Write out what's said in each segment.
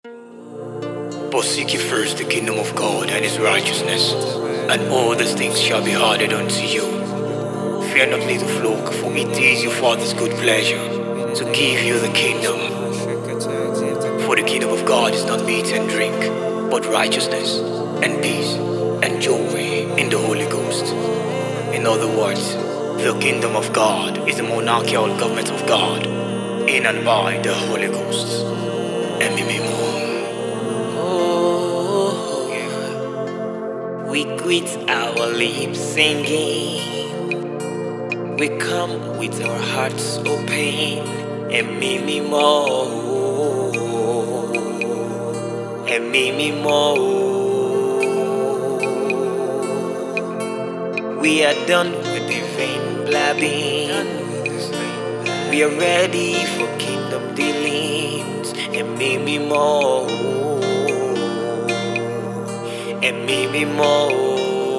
But seek ye first the kingdom of God and his righteousness, and all these things shall be added unto you. Fear not, little flock, for it is your Father's good pleasure to give you the kingdom. For the kingdom of God is not meat and drink, but righteousness and peace and joy in the Holy Ghost. In other words, the kingdom of God is the monarchical government of God in and by the Holy Ghost. We greet our lips singing. We come with our hearts open. And me more. And me more. We are done with the vain blabbing. We are ready for kingdom dealings. And me more. And me more.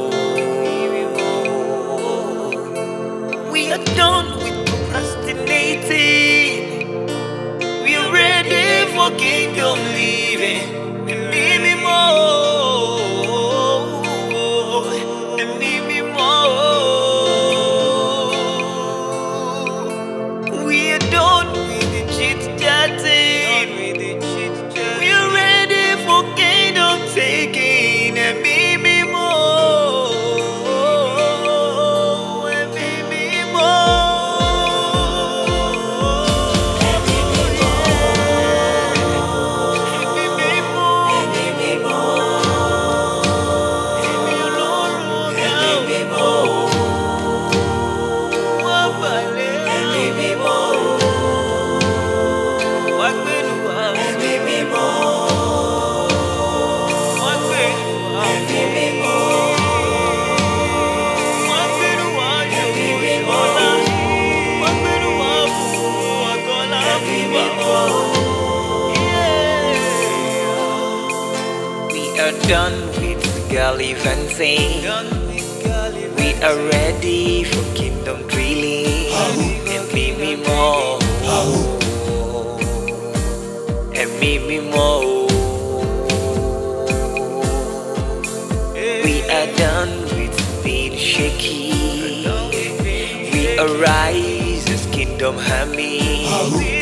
We are done with procrastinating. We are ready for kingdom living. And me more. And me more. We are done with the chit-chatting. We are ready for kingdom taking. And me more. And me We are done with gallivanting. We are ready for kingdom drilling. And me more. And me more. We are done with being shaky. We arise as kingdom army.